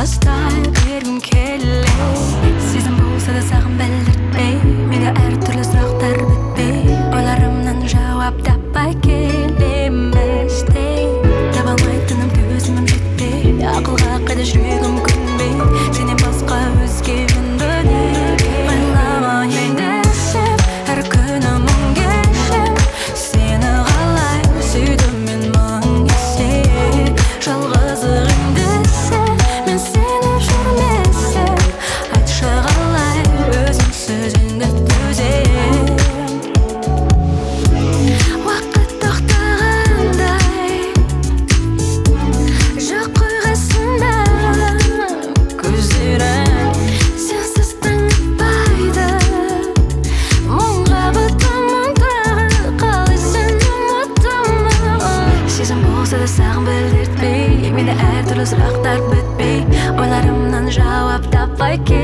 бастай бергім келе. Сезім болса да саған білдіртпей, менде әртүрлі сұрақтар бітпей, ойларымнан жауап таппай келеместей. Таба алмайтыным төзімім жетпей, ақылға қайда жүрегім көнбей, сенен басқа өзге үнді неге ойлама енді сен әр күні мың кешем. Сені қалай сүйдім мен мың есе, жалғыздығымды сен мен сеніп жүрмесем, айтшы қалай өзіңсіз енді төзем. Уақыт тоқтағандай жоқ қой қасымда, көздерің сенсіз тыңытпайды, мұңға батамын тағы, қалай сені ұмытамын. Сезім болса да саған білдіртпей, менде әртүрлі сұрақтар бітпей, ойларымнан жауап таппай